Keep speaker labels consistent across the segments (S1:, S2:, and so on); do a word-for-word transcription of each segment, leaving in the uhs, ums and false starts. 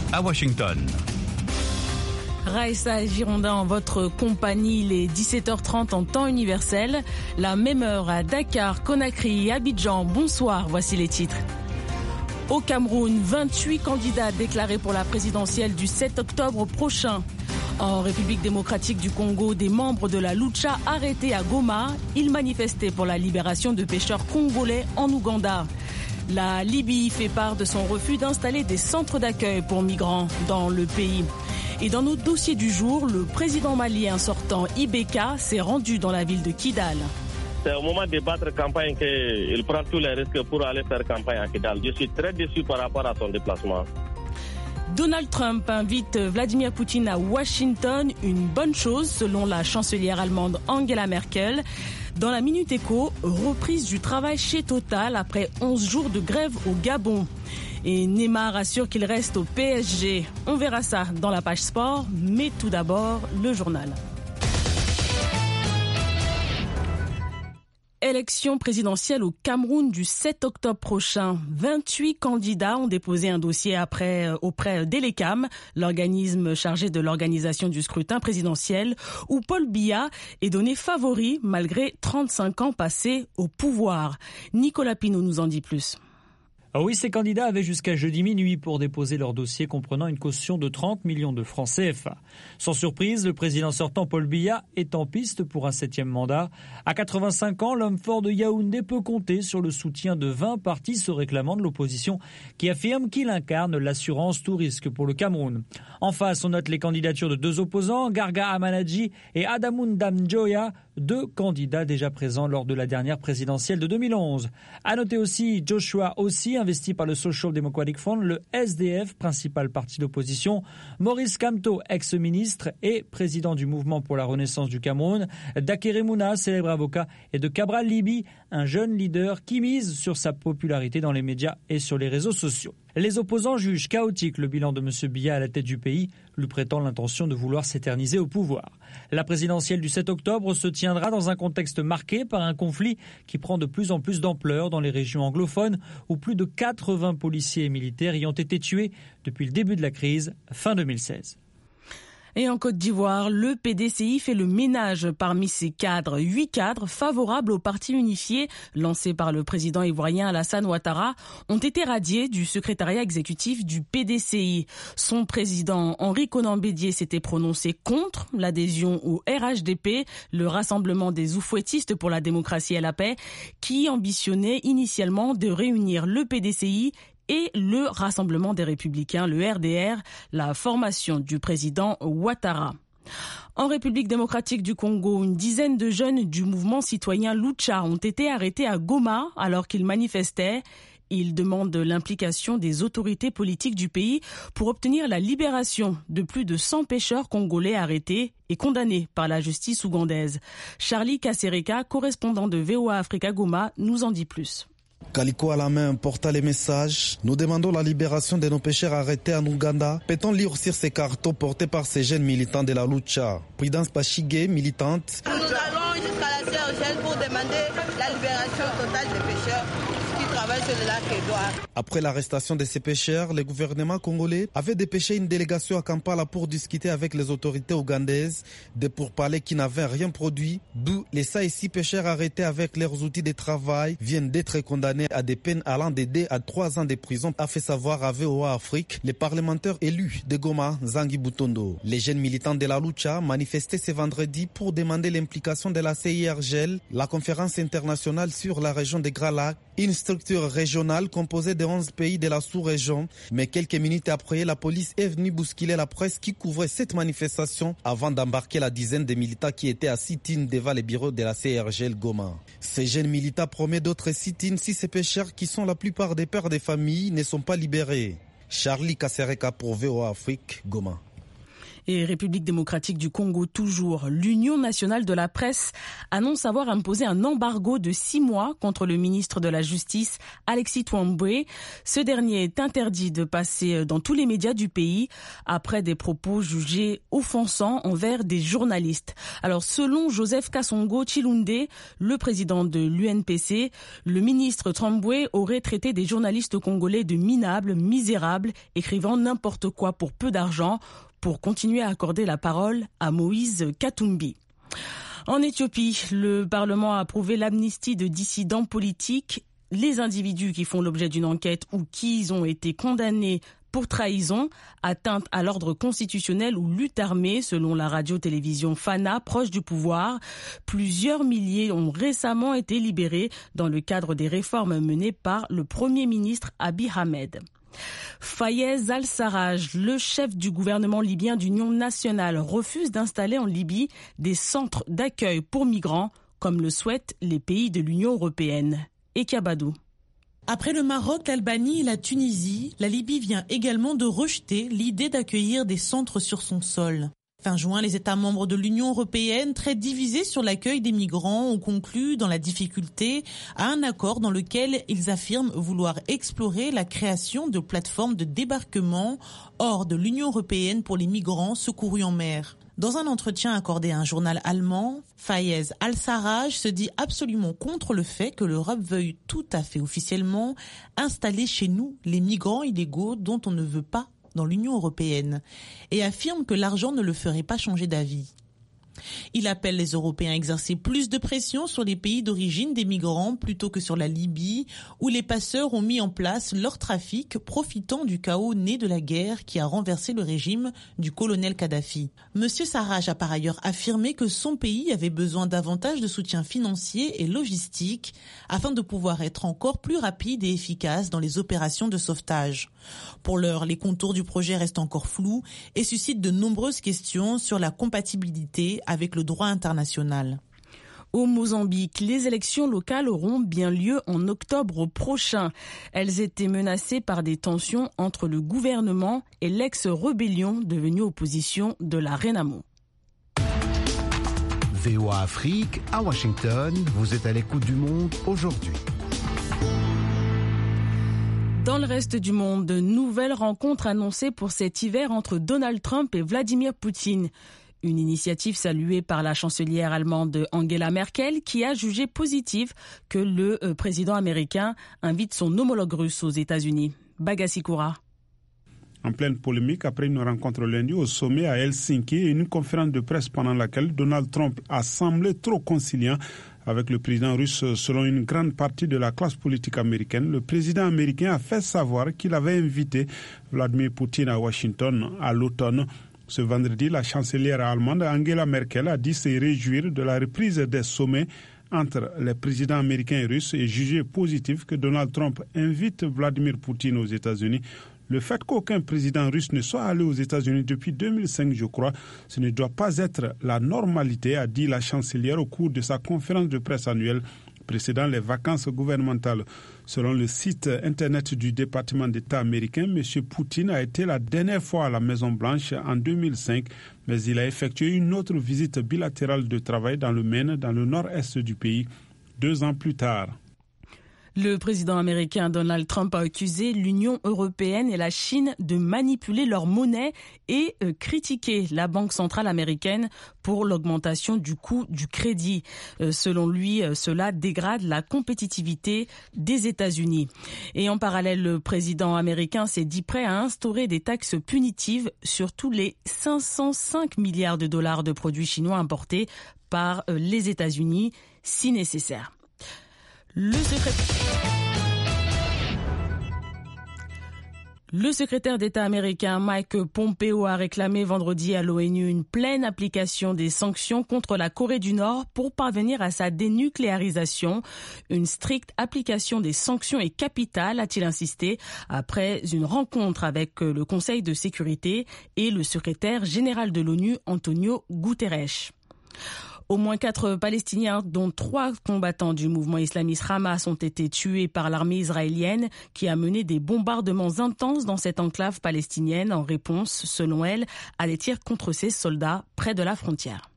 S1: à Washington.
S2: Raissa Girondin en votre compagnie, les dix-sept heures trente en temps universel. La même heure à Dakar, Conakry et Abidjan. Bonsoir, voici les titres. Au Cameroun, vingt-huit candidats déclarés pour la présidentielle du sept octobre prochain. En République démocratique du Congo, des membres de la Lucha arrêtés à Goma. Ils manifestaient pour la libération de pêcheurs congolais en Ouganda. La Libye fait part de son refus d'installer des centres d'accueil pour migrants dans le pays. Et dans nos dossiers du jour, le président malien sortant Ibeka s'est rendu dans la ville de Kidal.
S3: C'est au moment de battre campagne qu'il prend tous les risques pour aller faire campagne à Kidal. Je suis très déçu par rapport à son déplacement.
S2: Donald Trump invite Vladimir Poutine à Washington, une bonne chose selon la chancelière allemande Angela Merkel. Dans la Minute Éco, reprise du travail chez Total après onze jours de grève au Gabon. Et Neymar assure qu'il reste au P S G. On verra ça dans la page sport, mais tout d'abord, le journal. Élection présidentielle au Cameroun du sept octobre prochain. vingt-huit candidats ont déposé un dossier après, euh, auprès d'Elecam, l'organisme chargé de l'organisation du scrutin présidentiel, où Paul Biya est donné favori malgré trente-cinq ans passés au pouvoir. Nicolas Pinault nous en dit plus.
S4: Ah oui, ces candidats avaient jusqu'à jeudi minuit pour déposer leur dossier comprenant une caution de trente millions de francs C F A. Sans surprise, le président sortant Paul Biya est en piste pour un septième mandat. À quatre-vingt-cinq ans, l'homme fort de Yaoundé peut compter sur le soutien de vingt partis se réclamant de l'opposition qui affirme qu'il incarne l'assurance tout risque pour le Cameroun. En face, on note les candidatures de deux opposants, Garga Amanadji et Adamoun Damjoya, deux candidats déjà présents lors de la dernière présidentielle de deux mille onze. À noter aussi Joshua Ossi, investi par le Social Democratic Front, le S D F, principal parti d'opposition, Maurice Kamto, ex-ministre et président du mouvement pour la renaissance du Cameroun, Dakere Mouna, célèbre avocat, et de Cabral Libi, un jeune leader qui mise sur sa popularité dans les médias et sur les réseaux sociaux. Les opposants jugent chaotique le bilan de M. Biya à la tête du pays, lui prêtant l'intention de vouloir s'éterniser au pouvoir. La présidentielle du sept octobre se tiendra dans un contexte marqué par un conflit qui prend de plus en plus d'ampleur dans les régions anglophones où plus de quatre-vingts policiers et militaires y ont été tués depuis le début de la crise, fin deux mille seize.
S2: Et en Côte d'Ivoire, le P D C I fait le ménage parmi ses cadres. Huit cadres favorables au parti unifié lancé par le président ivoirien Alassane Ouattara ont été radiés du secrétariat exécutif du P D C I. Son président Henri Konan Bédié s'était prononcé contre l'adhésion au R H D P, le Rassemblement des Oufouettistes pour la démocratie et la paix, qui ambitionnait initialement de réunir le P D C I et le Rassemblement des Républicains, le R D R, la formation du président Ouattara. En République démocratique du Congo, une dizaine de jeunes du mouvement citoyen Lucha ont été arrêtés à Goma alors qu'ils manifestaient. Ils demandent l'implication des autorités politiques du pays pour obtenir la libération de plus de cent pêcheurs congolais arrêtés et condamnés par la justice ougandaise. Charlie Kasereka, correspondant de V O A Africa Goma, nous en dit plus.
S5: Calico à la main porta les messages. Nous demandons la libération de nos pêcheurs arrêtés en Ouganda. Peut-on lire sur ces cartons portés par ces jeunes militants de la Lucha? Prudence Pachigé, militante.
S6: Nous allons jusqu'à la C R G L pour demander la libération totale des pêcheurs qui travaillent sur le lac Édouard.
S5: Après l'arrestation de ces pêcheurs, le gouvernement congolais avait dépêché une délégation à Kampala pour discuter avec les autorités ougandaises des pourparlers qui n'avaient rien produit, d'où les cinq et six pêcheurs arrêtés avec leurs outils de travail viennent d'être condamnés à des peines allant de deux à trois ans de prison, a fait savoir à V O A Afrique les parlementaires élus de Goma, Zangi Butondo. Les jeunes militants de la Lucha manifestaient ce vendredi pour demander l'implication de la C I R G L, la conférence internationale sur la région des Grands Lacs, une structure régionale composée de onze pays de la sous-région. Mais quelques minutes après, la police est venue bousculer la presse qui couvrait cette manifestation avant d'embarquer la dizaine de militants qui étaient à sit-in devant les bureaux de la C R G L Goma. Ces jeunes militants promettent d'autres sit-in si ces pêcheurs, qui sont la plupart des pères des familles, ne sont pas libérés. Charlie Kasereka pour V O A Afrique, Goma.
S2: Et République démocratique du Congo toujours, l'Union nationale de la presse annonce avoir imposé un embargo de six mois contre le ministre de la Justice, Alexis Twambwe. Ce dernier est interdit de passer dans tous les médias du pays après des propos jugés offensants envers des journalistes. Alors selon Joseph Kasongo Chilunde, le président de l'U N P C, le ministre Twambwe aurait traité des journalistes congolais de minables, misérables, écrivant n'importe quoi pour peu d'argent, pour continuer à accorder la parole à Moïse Katumbi. En Éthiopie, le Parlement a approuvé l'amnistie de dissidents politiques. Les individus qui font l'objet d'une enquête ou qui ont été condamnés pour trahison, atteinte à l'ordre constitutionnel ou lutte armée, selon la radio-télévision Fana, proche du pouvoir. Plusieurs milliers ont récemment été libérés dans le cadre des réformes menées par le Premier ministre Abiy Ahmed. Fayez al-Sarraj, le chef du gouvernement libyen d'union nationale, refuse d'installer en Libye des centres d'accueil pour migrants, comme le souhaitent les pays de l'Union européenne. Ekabadou.
S1: Après le Maroc, l'Albanie et la Tunisie, la Libye vient également de rejeter l'idée d'accueillir des centres sur son sol. Fin juin, les États membres de l'Union européenne, très divisés sur l'accueil des migrants, ont conclu dans la difficulté à un accord dans lequel ils affirment vouloir explorer la création de plateformes de débarquement hors de l'Union européenne pour les migrants secourus en mer. Dans un entretien accordé à un journal allemand, Fayez al-Sarraj se dit absolument contre le fait que l'Europe veuille tout à fait officiellement installer chez nous les migrants illégaux dont on ne veut pas dans l'Union européenne et affirme que l'argent ne le ferait pas changer d'avis. Il appelle les Européens à exercer plus de pression sur les pays d'origine des migrants plutôt que sur la Libye, où les passeurs ont mis en place leur trafic, profitant du chaos né de la guerre qui a renversé le régime du colonel Kadhafi. Monsieur Sarraj a par ailleurs affirmé que son pays avait besoin davantage de soutien financier et logistique afin de pouvoir être encore plus rapide et efficace dans les opérations de sauvetage. Pour l'heure, les contours du projet restent encore flous et suscitent de nombreuses questions sur la compatibilité avec le droit international.
S2: Au Mozambique, les élections locales auront bien lieu en octobre prochain. Elles étaient menacées par des tensions entre le gouvernement et l'ex-rébellion devenue opposition de la Renamo.
S7: V O A Afrique, à Washington, vous êtes à l'écoute du monde aujourd'hui.
S2: Dans le reste du monde, de nouvelles rencontres annoncées pour cet hiver entre Donald Trump et Vladimir Poutine. Une initiative saluée par la chancelière allemande Angela Merkel qui a jugé positive que le président américain invite son homologue russe aux États-Unis. Bagassi Koura.
S8: En pleine polémique après une rencontre lundi au sommet à Helsinki et une conférence de presse pendant laquelle Donald Trump a semblé trop conciliant avec le président russe selon une grande partie de la classe politique américaine. Le président américain a fait savoir qu'il avait invité Vladimir Poutine à Washington à l'automne. Ce vendredi, la chancelière allemande Angela Merkel a dit se réjouir de la reprise des sommets entre les présidents américains et russes et jugé positif que Donald Trump invite Vladimir Poutine aux États-Unis. Le fait qu'aucun président russe ne soit allé aux États-Unis depuis deux mille cinq, je crois, ce ne doit pas être la normalité, a dit la chancelière au cours de sa conférence de presse annuelle précédant les vacances gouvernementales. Selon le site internet du département d'État américain, M. Poutine a été la dernière fois à la Maison-Blanche en deux mille cinq, mais il a effectué une autre visite bilatérale de travail dans le Maine, dans le nord-est du pays, deux ans plus tard.
S2: Le président américain Donald Trump a accusé l'Union européenne et la Chine de manipuler leur monnaie et euh, critiqué la Banque centrale américaine pour l'augmentation du coût du crédit. Euh, selon lui, euh, cela dégrade la compétitivité des États-Unis. Et en parallèle, le président américain s'est dit prêt à instaurer des taxes punitives sur tous les cinq cent cinq milliards de dollars de produits chinois importés par euh, les États-Unis si nécessaire. Le secrétaire... Le secrétaire d'État américain Mike Pompeo a réclamé vendredi à l'ONU une pleine application des sanctions contre la Corée du Nord pour parvenir à sa dénucléarisation. Une stricte application des sanctions est capitale, a-t-il insisté, après une rencontre avec le Conseil de sécurité et le secrétaire général de l'ONU, Antonio Guterres. Au moins quatre Palestiniens, dont trois combattants du mouvement islamiste Hamas, ont été tués par l'armée israélienne qui a mené des bombardements intenses dans cette enclave palestinienne en réponse, selon elle, à des tirs contre ses soldats près de la frontière.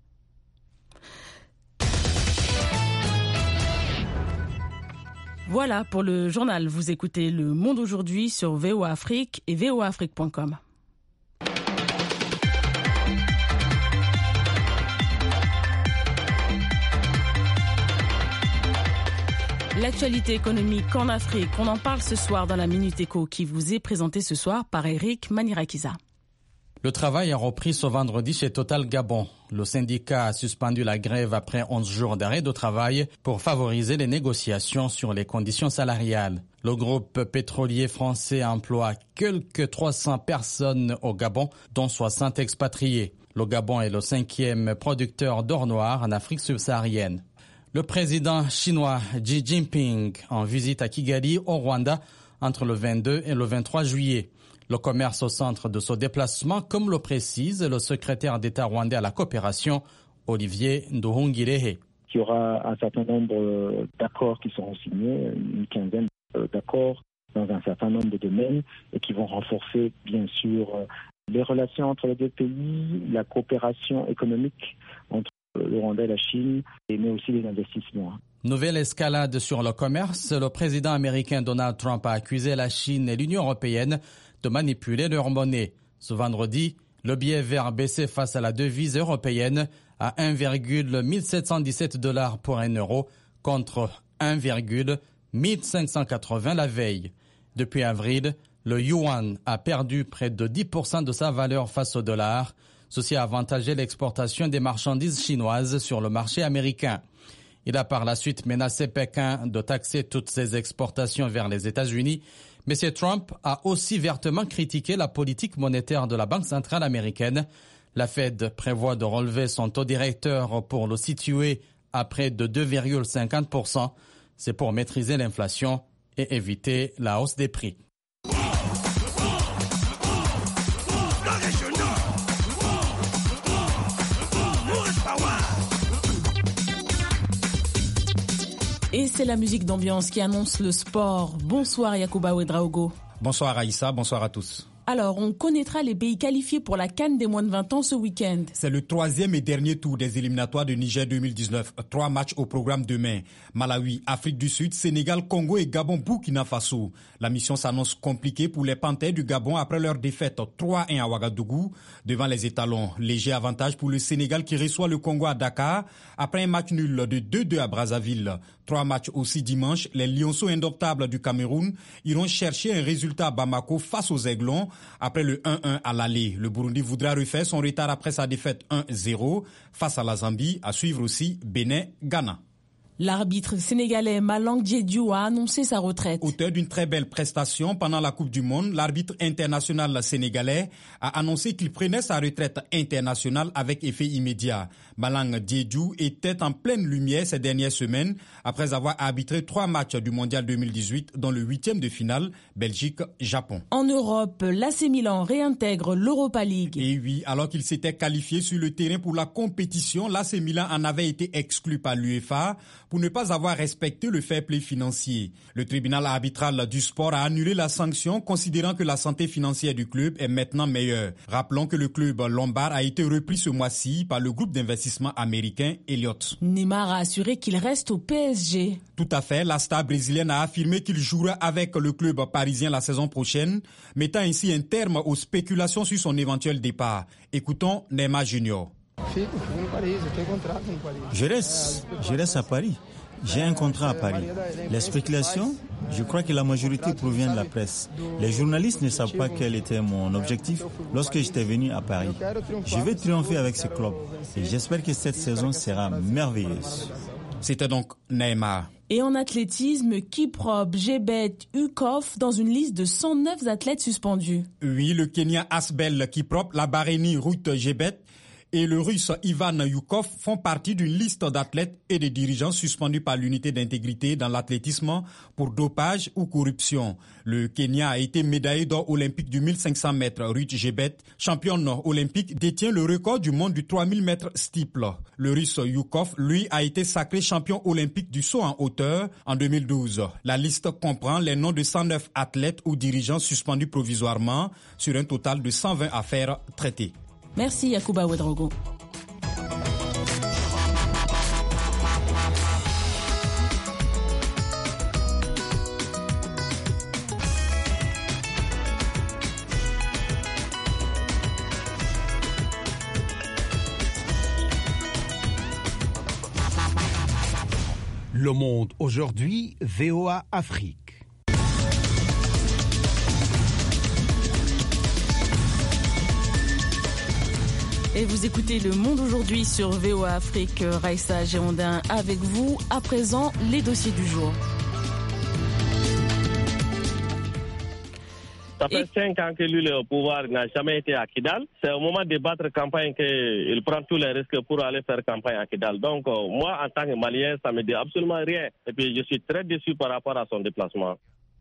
S2: Voilà pour le journal. Vous écoutez Le Monde aujourd'hui sur V O A Afrique et v o a afrique point com. L'actualité économique en Afrique, on en parle ce soir dans la Minute Éco qui vous est présentée ce soir par Eric Manirakiza.
S9: Le travail a repris ce vendredi chez Total Gabon. Le syndicat a suspendu la grève après onze jours d'arrêt de travail pour favoriser les négociations sur les conditions salariales. Le groupe pétrolier français emploie quelques trois cents personnes au Gabon, dont soixante expatriés. Le Gabon est le cinquième producteur d'or noir en Afrique subsaharienne. Le président chinois Xi Jinping en visite à Kigali au Rwanda entre le vingt-deux et le vingt-trois juillet. Le commerce au centre de ce déplacement, comme le précise le secrétaire d'État rwandais à la coopération, Olivier Nduhungirehe.
S10: Il y aura un certain nombre d'accords qui seront signés, une quinzaine d'accords dans un certain nombre de domaines et qui vont renforcer bien sûr les relations entre les deux pays, la coopération économique entre le Rwanda et la Chine, mais aussi les investissements.
S9: Nouvelle escalade sur le commerce. Le président américain Donald Trump a accusé la Chine et l'Union européenne de manipuler leur monnaie. Ce vendredi, le billet vert baissait face à la devise européenne à un virgule mille sept cent dix-sept dollars pour un euro contre un virgule mille cinq cent quatre-vingts la veille. Depuis avril, le yuan a perdu près de dix pour cent de sa valeur face au dollar. Ceci a avantagé l'exportation des marchandises chinoises sur le marché américain. Il a par la suite menacé Pékin de taxer toutes ses exportations vers les États-Unis. M. Trump a aussi vertement critiqué la politique monétaire de la Banque centrale américaine. La Fed prévoit de relever son taux directeur pour le situer à près de deux virgule cinquante pour cent. C'est pour maîtriser l'inflation et éviter la hausse des prix.
S2: Et c'est la musique d'ambiance qui annonce le sport. Bonsoir Yacouba Ouedraogo.
S11: Bonsoir Aïssa, bonsoir à tous.
S2: Alors, on connaîtra les pays qualifiés pour la CAN des moins de vingt ans ce week-end.
S11: C'est le troisième et dernier tour des éliminatoires de Niger deux mille dix-neuf. Trois matchs au programme demain. Malawi, Afrique du Sud, Sénégal, Congo et Gabon, Burkina Faso. La mission s'annonce compliquée pour les Panthères du Gabon après leur défaite trois un à Ouagadougou devant les étalons. Léger avantage pour le Sénégal qui reçoit le Congo à Dakar après un match nul de deux deux à Brazzaville. Trois matchs aussi dimanche. Les Lionceaux indoptables du Cameroun iront chercher un résultat à Bamako face aux Aiglons après le un un à l'aller. Le Burundi voudra refaire son retard après sa défaite un zéro face à la Zambie. À suivre aussi Bénin-Ghana.
S2: L'arbitre sénégalais Malang Diédhiou a annoncé sa retraite.
S11: Auteur d'une très belle prestation pendant la Coupe du Monde, l'arbitre international sénégalais a annoncé qu'il prenait sa retraite internationale avec effet immédiat. Malang Diédhiou était en pleine lumière ces dernières semaines après avoir arbitré trois matchs du Mondial deux mille dix-huit, dont le huitième de finale Belgique-Japon.
S2: En Europe, l'A C Milan réintègre l'Europa League.
S11: Et oui, alors qu'il s'était qualifié sur le terrain pour la compétition, l'A C Milan en avait été exclu par l'UEFA pour ne pas avoir respecté le fair play financier. Le tribunal arbitral du sport a annulé la sanction, considérant que la santé financière du club est maintenant meilleure. Rappelons que le club lombard a été repris ce mois-ci par le groupe d'investissement américain Elliott.
S2: Neymar a assuré qu'il reste au P S G.
S11: Tout à fait, la star brésilienne a affirmé qu'il jouera avec le club parisien la saison prochaine, mettant ainsi un terme aux spéculations sur son éventuel départ. Écoutons Neymar Junior.
S12: Je reste, je reste à Paris. J'ai un contrat à Paris. Les spéculations, je crois que la majorité provient de la presse. Les journalistes ne savent pas quel était mon objectif lorsque j'étais venu à Paris. Je vais triompher avec ce club et j'espère que cette saison sera merveilleuse.
S11: C'était donc Neymar.
S2: Et en athlétisme, Kiprop, Jebet, Ukov dans une liste de cent neuf athlètes suspendus.
S11: Oui, le Kenyan Asbel Kiprop, la Bahreïnie Ruth Jebet et le Russe Ivan Yukov font partie d'une liste d'athlètes et de dirigeants suspendus par l'unité d'intégrité dans l'athlétisme pour dopage ou corruption. Le Kenya a été médaillé d'or olympique du mille cinq cents mètres. Ruth Jebet, championne olympique, détient le record du monde du trois mille mètres steeple. Le Russe Yukov, lui, a été sacré champion olympique du saut en hauteur en deux mille douze. La liste comprend les noms de cent neuf athlètes ou dirigeants suspendus provisoirement sur un total de cent vingt affaires traitées.
S2: Merci Yacouba Ouedraogo.
S7: Le Monde aujourd'hui, V O A Afrique.
S2: Et vous écoutez Le Monde aujourd'hui sur V O A Afrique. Raïssa Gérondin avec vous. À présent, les dossiers du jour.
S3: Ça fait cinq ans que lui, le pouvoir n'a jamais été à Kidal. C'est au moment de battre campagne qu'il prend tous les risques pour aller faire campagne à Kidal. Donc, euh, moi, en tant que Malien, ça ne me dit absolument rien. Et puis, je suis très déçu par rapport à son déplacement.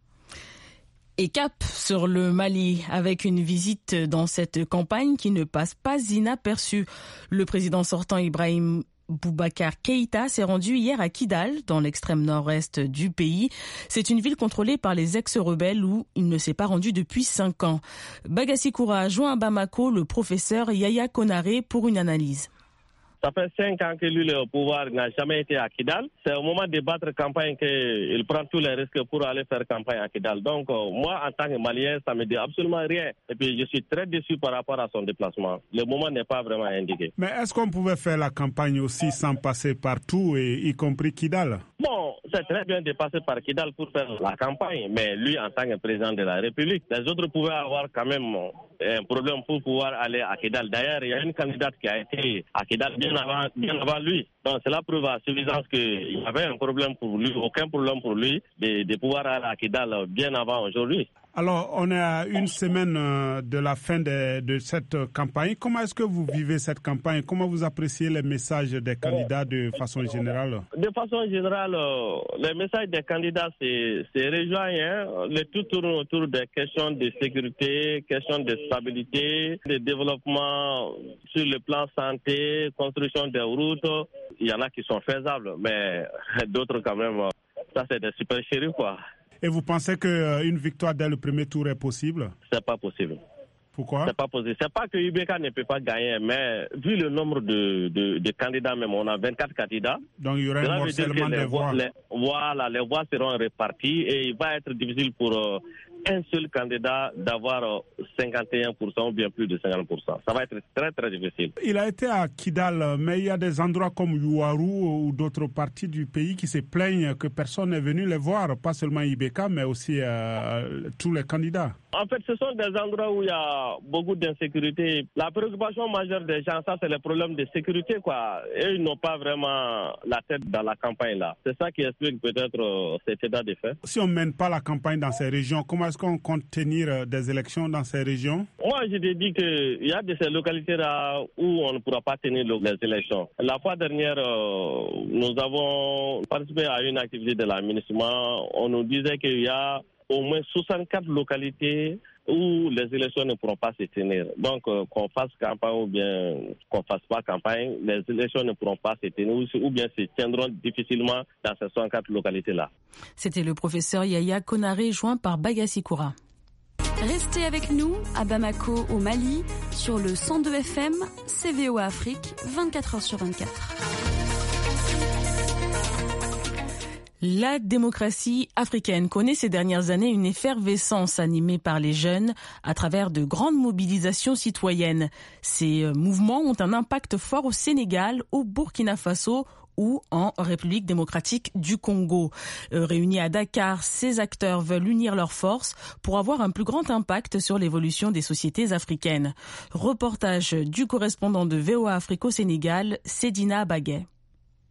S2: Et cap sur le Mali avec une visite dans cette campagne qui ne passe pas inaperçue. Le président sortant Ibrahim Boubacar Keïta s'est rendu hier à Kidal, dans l'extrême nord-est du pays. C'est une ville contrôlée par les ex-rebelles où il ne s'est pas rendu depuis cinq ans. Bagassi Koura a joint à Bamako le professeur Yaya Konaré pour une analyse.
S3: Ça fait cinq ans que lui, le pouvoir n'a jamais été à Kidal. C'est au moment de battre campagne qu'il prend tous les risques pour aller faire campagne à Kidal. Donc, euh, moi, en tant que Malien, ça ne me dit absolument rien. Et puis, je suis très déçu par rapport à son déplacement. Le moment n'est pas vraiment indiqué.
S8: Mais est-ce qu'on pouvait faire la campagne aussi sans passer partout, et y compris Kidal?
S3: Bon, c'est très bien de passer par Kidal pour faire la campagne. Mais lui, en tant que président de la République, les autres pouvaient avoir quand même un problème pour pouvoir aller à Kidal. D'ailleurs, il y a une candidate qui a été à Kidal bien avant, bien avant lui. Donc, cela prouve à suffisance qu'il y avait un problème pour lui, aucun problème pour lui de, de pouvoir aller à Kidal bien avant aujourd'hui.
S8: Alors, on est à une semaine de la fin de, de cette campagne. Comment est-ce que vous vivez cette campagne? Comment vous appréciez les messages des candidats de façon générale?
S3: De façon générale, les messages des candidats, c'est, c'est rejoignant. Le tout tourne autour des questions de sécurité, questions de stabilité, de développement sur le plan santé, construction des routes. Il y en a qui sont faisables, mais d'autres quand même, ça c'est des supercheries quoi.
S8: Et vous pensez qu'une victoire dès le premier tour est possible?
S3: C'est pas possible.
S8: Pourquoi?
S3: C'est pas possible. C'est pas que U B K ne peut pas gagner, mais vu le nombre de, de, de candidats, même on a vingt-quatre candidats.
S8: Donc il y aura un morcellement des voix.
S3: Les, voilà, les voix seront réparties et il va être difficile pour euh, un seul candidat d'avoir euh, cinquante et un pour cent ou bien plus de cinquante pour cent. Ça va être très très difficile.
S8: Il a été à Kidal, mais il y a des endroits comme Yuaru ou d'autres parties du pays qui se plaignent que personne n'est venu les voir, pas seulement I B K, mais aussi euh, tous les candidats.
S3: En fait, ce sont des endroits où il y a beaucoup d'insécurité. La préoccupation majeure des gens, ça, c'est le problème de sécurité, quoi. Et ils n'ont pas vraiment la tête dans la campagne, là. C'est ça qui explique peut-être euh, cet état de fait.
S8: Si on ne mène pas la campagne dans ces régions, comment est-ce qu'on compte tenir des élections dans ces régions?
S3: Moi, je te dis qu'il y a de ces localités-là où on ne pourra pas tenir les élections. La fois dernière, euh, nous avons participé à une activité de l'aménagement. On nous disait qu'il y a au moins soixante-quatre localités où les élections ne pourront pas se tenir. Donc, euh, qu'on fasse campagne ou bien qu'on fasse pas campagne, les élections ne pourront pas se tenir ou bien se tiendront difficilement dans ces soixante-quatre localités-là.
S2: C'était le professeur Yaya Konaré, joint par Bagassi Koura.
S13: Restez avec nous à Bamako, au Mali, sur le cent deux F M, C V O A Afrique, vingt-quatre heures sur vingt-quatre.
S2: La démocratie africaine connaît ces dernières années une effervescence animée par les jeunes à travers de grandes mobilisations citoyennes. Ces mouvements ont un impact fort au Sénégal, au Burkina Faso ou en République démocratique du Congo. Euh, réunis à Dakar, ces acteurs veulent unir leurs forces pour avoir un plus grand impact sur l'évolution des sociétés africaines. Reportage du correspondant de V O A Afrique au Sénégal, Sedina Baguet.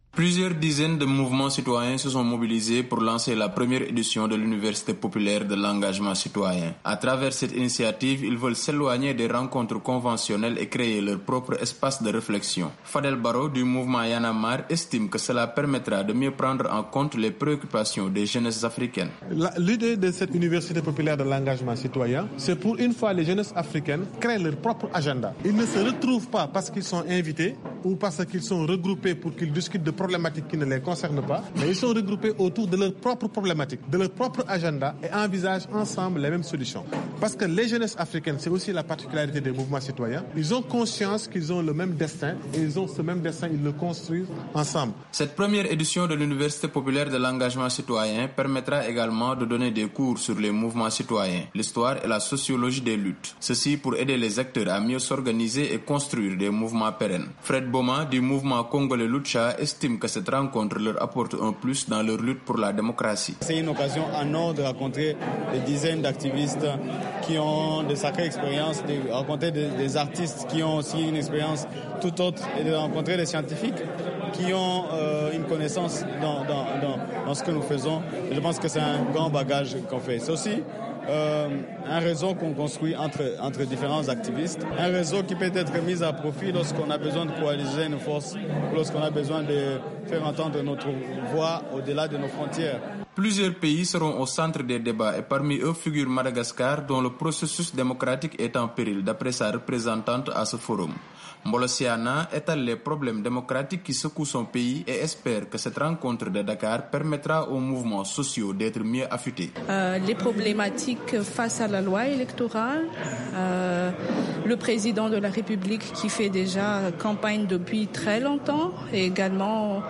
S14: Plusieurs dizaines de mouvements citoyens se sont mobilisés pour lancer la première édition de l'Université populaire de l'engagement citoyen. À travers cette initiative, ils veulent s'éloigner des rencontres conventionnelles et créer leur propre espace de réflexion. Fadel Barro du mouvement Y en a marre estime que cela permettra de mieux prendre en compte les préoccupations des jeunesses africaines.
S15: La, l'idée de cette Université populaire de l'engagement citoyen, c'est pour une fois les jeunesses africaines créent leur propre agenda. Ils ne se retrouvent pas parce qu'ils sont invités ou parce qu'ils sont regroupés pour qu'ils discutent de problématiques qui ne les concernent pas, mais ils sont regroupés autour de leur propre problématique, de leur propre agenda et envisagent ensemble les mêmes solutions. Parce que les jeunesses africaines, c'est aussi la particularité des mouvements citoyens, ils ont conscience qu'ils ont le même destin et ils ont ce même destin, ils le construisent ensemble.
S14: Cette première édition de l'Université populaire de l'engagement citoyen permettra également de donner des cours sur les mouvements citoyens, l'histoire et la sociologie des luttes. Ceci pour aider les acteurs à mieux s'organiser et construire des mouvements pérennes. Fred Boma du mouvement congolais Lucha estime que cette rencontre leur apporte un plus dans leur lutte pour la démocratie.
S16: C'est une occasion en or de rencontrer des dizaines d'activistes qui ont de sacrées expériences, de rencontrer des, des artistes qui ont aussi une expérience tout autre et de rencontrer des scientifiques qui ont euh, une connaissance dans, dans, dans, dans ce que nous faisons. Et je pense que c'est un grand bagage qu'on fait. C'est aussi Euh, un réseau qu'on construit entre, entre différents activistes, un réseau qui peut être mis à profit lorsqu'on a besoin de coaliser nos forces, lorsqu'on a besoin de faire entendre notre voix au-delà de nos frontières.
S14: Plusieurs pays seront au centre des débats et parmi eux figure Madagascar dont le processus démocratique est en péril d'après sa représentante à ce forum. Mbolosiana étale les problèmes démocratiques qui secouent son pays et espère que cette rencontre de Dakar permettra aux mouvements sociaux d'être mieux affûtés.
S17: Euh, les problématiques face à la loi électorale, euh, le président de la République qui fait déjà campagne depuis très longtemps et également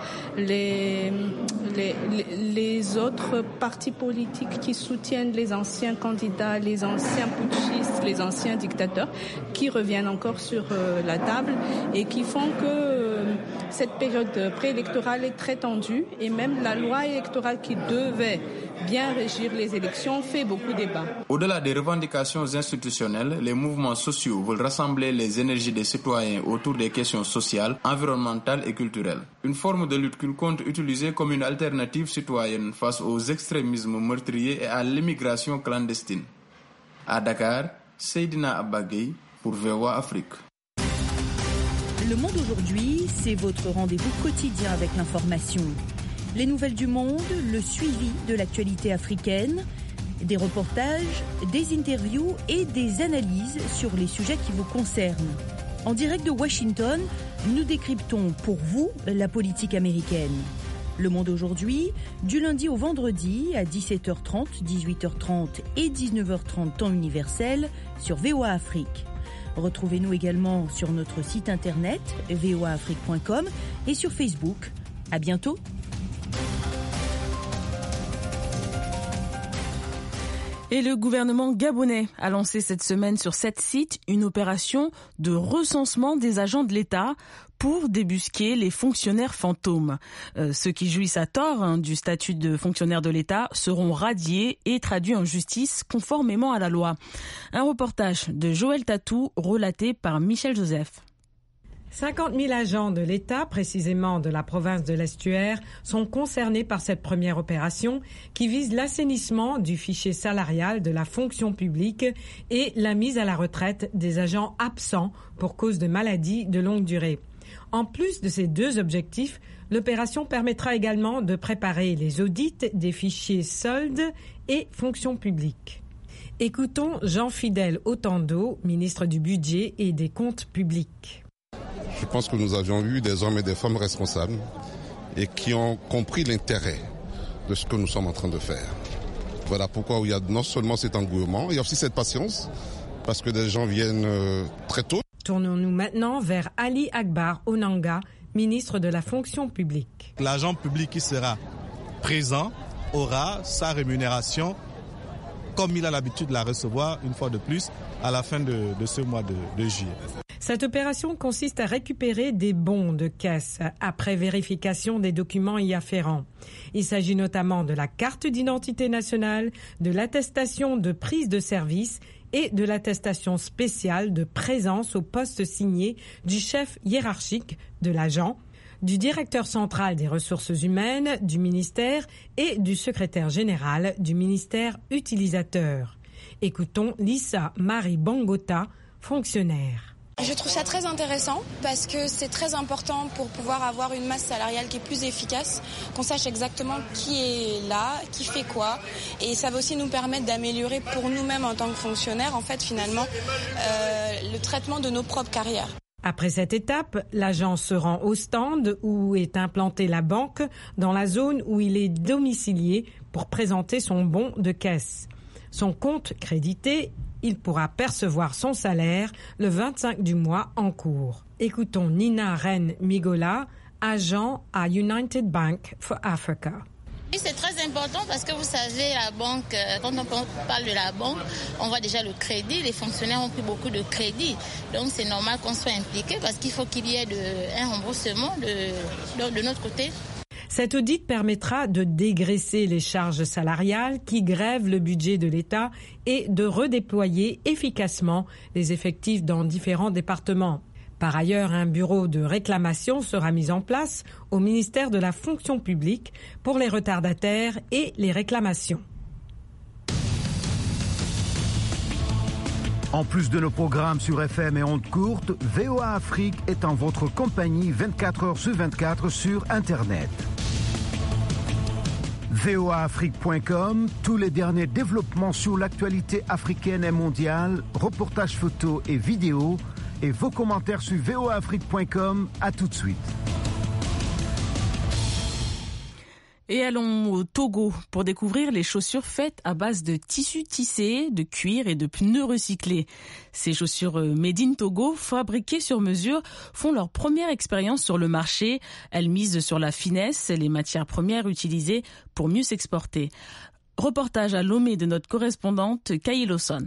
S17: les, les, les autres partis politiques qui soutiennent les anciens candidats, les anciens putschistes, les anciens dictateurs qui reviennent encore sur euh, la table et qui font que euh, cette période préélectorale est très tendue et même la loi électorale qui devait bien régir les élections fait beaucoup débat.
S14: Au-delà des revendications institutionnelles, les mouvements sociaux veulent rassembler les énergies des citoyens autour des questions sociales, environnementales et culturelles. Une forme de lutte qu'ils comptent utiliser comme une alternative citoyenne face aux extrémismes meurtriers et à l'immigration clandestine. À Dakar, Seydina Abagay pour V O A Afrique.
S18: Le Monde aujourd'hui, c'est votre rendez-vous quotidien avec l'information. Les nouvelles du monde, le suivi de l'actualité africaine, des reportages, des interviews et des analyses sur les sujets qui vous concernent. En direct de Washington, nous décryptons pour vous la politique américaine. Le Monde aujourd'hui, du lundi au vendredi à dix-sept heures trente, dix-huit heures trente et dix-neuf heures trente temps universel sur V O A Afrique. Retrouvez-nous également sur notre site internet v o a afrique point com et sur Facebook. À bientôt.
S2: Et le gouvernement gabonais a lancé cette semaine sur sept sites une opération de recensement des agents de l'État pour débusquer les fonctionnaires fantômes. Euh, ceux qui jouissent à tort hein, du statut de fonctionnaire de l'État seront radiés et traduits en justice conformément à la loi. Un reportage de Joël Tatou relaté par Michel Joseph.
S19: cinquante mille agents de l'État, précisément de la province de l'Estuaire, sont concernés par cette première opération qui vise l'assainissement du fichier salarial de la fonction publique et la mise à la retraite des agents absents pour cause de maladies de longue durée. En plus de ces deux objectifs, l'opération permettra également de préparer les audits des fichiers soldes et fonction publique. Écoutons Jean-Fidèle Otando, ministre du Budget et des Comptes publics.
S20: Je pense que nous avions eu des hommes et des femmes responsables et qui ont compris l'intérêt de ce que nous sommes en train de faire. Voilà pourquoi il y a non seulement cet engouement, il y a aussi cette patience, parce que des gens viennent euh, très tôt.
S19: Tournons-nous maintenant vers Ali Akbar Onanga, ministre de la fonction publique.
S21: L'agent public qui sera présent aura sa rémunération comme il a l'habitude de la recevoir une fois de plus à la fin de, de ce mois de, de juillet.
S19: Cette opération consiste à récupérer des bons de caisse après vérification des documents y afférents. Il s'agit notamment de la carte d'identité nationale, de l'attestation de prise de service et de l'attestation spéciale de présence au poste signé du chef hiérarchique de l'agent, du directeur central des ressources humaines du ministère et du secrétaire général du ministère utilisateur. Écoutons Lisa Marie Bangota, fonctionnaire.
S4: Je trouve ça très intéressant parce que c'est très important pour pouvoir avoir une masse salariale qui est plus efficace, qu'on sache exactement qui est là, qui fait quoi. Et ça va aussi nous permettre d'améliorer pour nous-mêmes en tant que fonctionnaires, en fait, finalement, euh, le traitement de nos propres carrières.
S19: Après cette étape, l'agent se rend au stand où est implantée la banque dans la zone où il est domicilié pour présenter son bon de caisse. Son compte crédité, il pourra percevoir son salaire le vingt-cinq du mois en cours. Écoutons Nina Ren Migola, agent à United Bank for Africa.
S22: C'est très important parce que vous savez, la banque, quand on parle de la banque, on voit déjà le crédit. Les fonctionnaires ont pris beaucoup de crédit. Donc c'est normal qu'on soit impliqué parce qu'il faut qu'il y ait de, un remboursement de, de notre côté.
S19: Cet audit permettra de dégraisser les charges salariales qui grèvent le budget de l'État et de redéployer efficacement les effectifs dans différents départements. Par ailleurs, un bureau de réclamation sera mis en place au ministère de la Fonction publique pour les retardataires et les réclamations.
S7: En plus de nos programmes sur F M et ondes courtes, V O A Afrique est en votre compagnie vingt-quatre heures sur vingt-quatre sur Internet. V O A Afrique point com, tous les derniers développements sur l'actualité africaine et mondiale, reportages photos et vidéos, et vos commentaires sur V O A Afrique point com. À tout de suite.
S2: Et allons au Togo pour découvrir les chaussures faites à base de tissus tissés, de cuir et de pneus recyclés. Ces chaussures made in Togo, fabriquées sur mesure, font leur première expérience sur le marché. Elles misent sur la finesse et les matières premières utilisées pour mieux s'exporter. Reportage à Lomé de notre correspondante Kayi Lawson.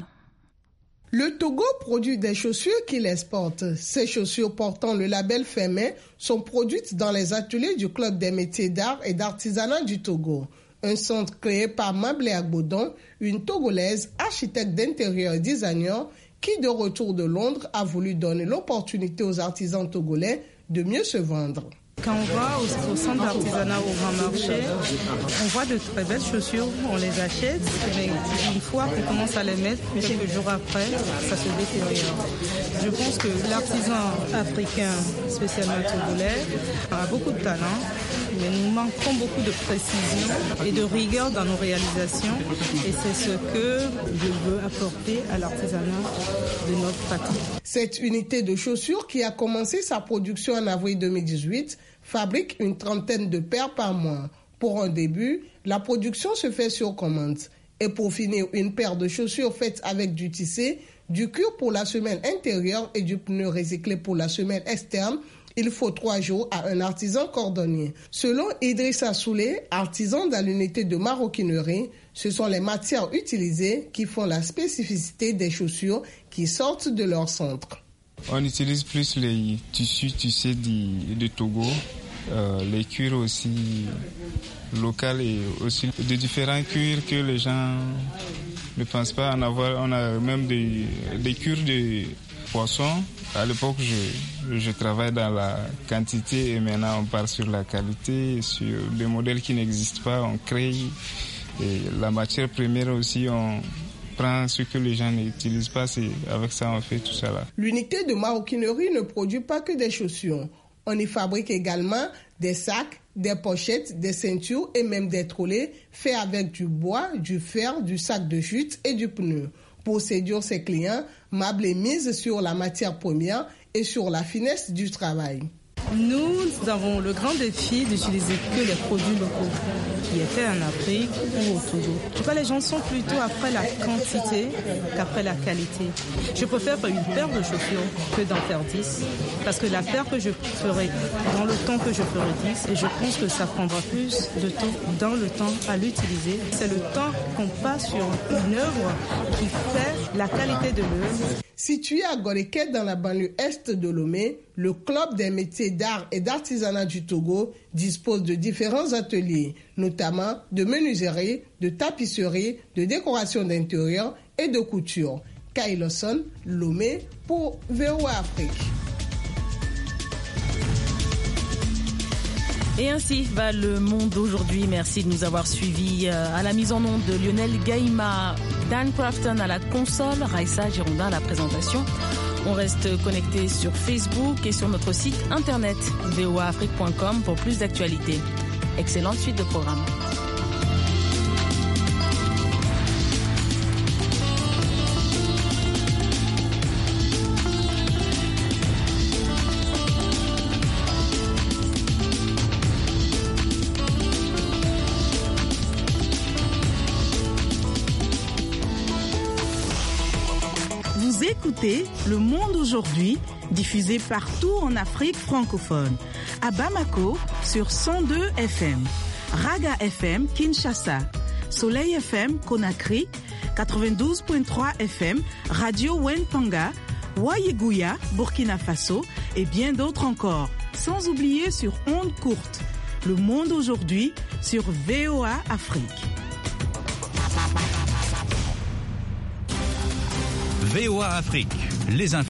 S23: Le Togo produit des chaussures qu'il exporte. Ces chaussures portant le label fait main sont produites dans les ateliers du Club des métiers d'art et d'artisanat du Togo. Un centre créé par Mablé Agbodon, une Togolaise architecte d'intérieur et designer qui, de retour de Londres, a voulu donner l'opportunité aux artisans togolais de mieux se vendre.
S17: Quand on va au, au centre d'artisanat au Grand Marché, on voit de très belles chaussures, on les achète, mais une fois qu'on commence à les mettre, quelques jours après, ça se détériore. Je pense que l'artisan africain, spécialement togolais, a beaucoup de talent, mais nous manquons beaucoup de précision et de rigueur dans nos réalisations, et c'est ce que je veux apporter à l'artisanat de notre patrie.
S23: Cette unité de chaussures qui a commencé sa production en avril deux mille dix-huit fabrique une trentaine de paires par mois. Pour un début, la production se fait sur commande. Et pour finir une paire de chaussures faites avec du tissé, du cuir pour la semelle intérieure et du pneu recyclé pour la semelle externe, il faut trois jours à un artisan cordonnier. Selon Idrissa Soulé, artisan dans l'unité de maroquinerie, ce sont les matières utilisées qui font la spécificité des chaussures qui sortent de leur centre.
S24: On utilise plus les tissus tissés du, de Togo, euh, les cuirs aussi locaux et aussi de différents cuirs que les gens ne pensent pas en avoir. On a même des, des cuirs de poisson. À l'époque, je, je travaille dans la quantité et maintenant on part sur la qualité, sur des modèles qui n'existent pas, on crée. Et la matière première aussi, on prend ce que les gens n'utilisent pas, c'est avec ça on fait tout ça là.
S23: L'unité de maroquinerie ne produit pas que des chaussures. On y fabrique également des sacs, des pochettes, des ceintures et même des trolleys faits avec du bois, du fer, du sac de chute et du pneu. Pour séduire ses clients, Mablé mise sur la matière première et sur la finesse du travail.
S17: Nous avons le grand défi d'utiliser que les produits locaux qui étaient en Afrique ou au Togo. En tout cas, les gens sont plutôt après la quantité qu'après la qualité. Je préfère faire une paire de chaussures que d'en faire dix, parce que la paire que je ferai dans le temps que je ferai dix, et je pense que ça prendra plus de temps dans le temps à l'utiliser. C'est le temps qu'on passe sur une œuvre qui fait la qualité de l'œuvre.
S23: Situé à Goréké dans la banlieue est de Lomé, le Club des métiers d'art et d'artisanat du Togo dispose de différents ateliers, notamment de menuiserie, de tapisserie, de décoration d'intérieur et de couture. Kayi Lawson, Lomé pour V O A Afrique.
S2: Et ainsi va le monde aujourd'hui. Merci de nous avoir suivis. À la mise en onde de Lionel Gaïma, Dan Crafton à la console, Raissa Girondin à la présentation. On reste connecté sur Facebook et sur notre site internet v o a afrique point com pour plus d'actualités. Excellente suite de programmes.
S1: Écoutez Le Monde aujourd'hui, diffusé partout en Afrique francophone. À Bamako sur cent deux F M, Raga F M Kinshasa, Soleil F M Conakry, quatre-vingt-douze virgule trois F M, Radio Wentanga, Wayeguya, Burkina Faso et bien d'autres encore. Sans oublier sur ondes courtes. Le Monde aujourd'hui sur V O A Afrique.
S5: V O A Afrique, les infos.